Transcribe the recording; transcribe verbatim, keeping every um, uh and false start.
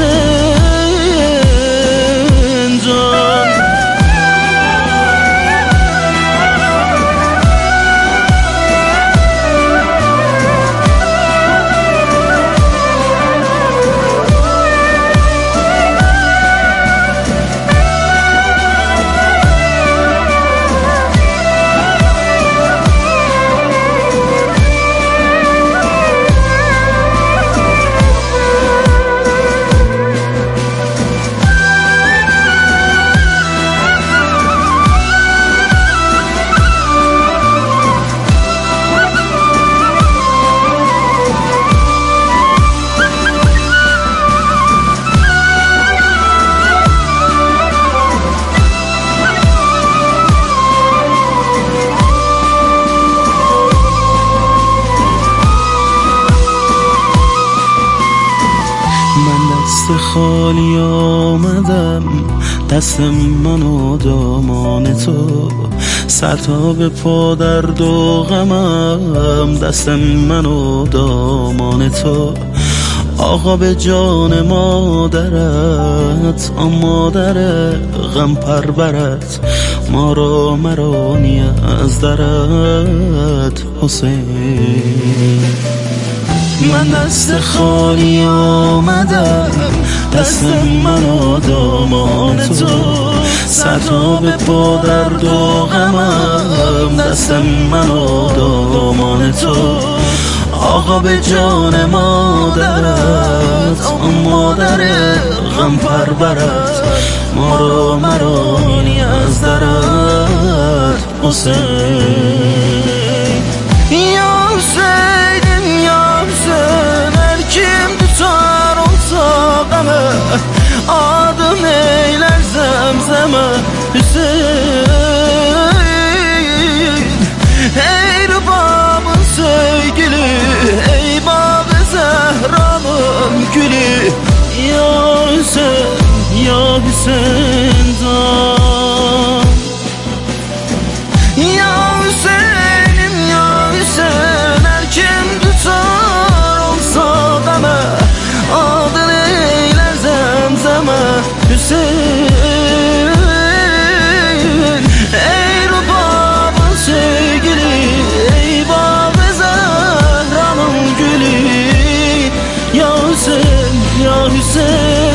حسین جان. دست خالی آمدم، دست من و دامان تو، سر تا به پا درد و غمم، دست من و دامان تو. آقا به جان مادرت، آن مادر غم پرورت، ما را مرانی از درت حسین. من دست خالی آمدم، دست من و دامان تو، سر تا به پا درد و غمم، دست من و دامان تو. آقا به جان مادرت، آن مادر غم پرورت، ما را مرانی از درت حسین. یا حسین یا حسین، هر kim tutar olsa qamı, adım eyler zemzeme Hüseyin. Ey rübabın sevgili, ey Bab-ı Zehra'nın gülü, ya Hüseyin ya Hüseyin can. Ya Hüseyin'im ya Hüseyin, her kim tutar olsa qamı, adın eyler zemzeme Hüseyin. Ey rübabın sevgili, ey Bab-ı Zehra'nın gülü, ya Hüseyin ya Hüseyin.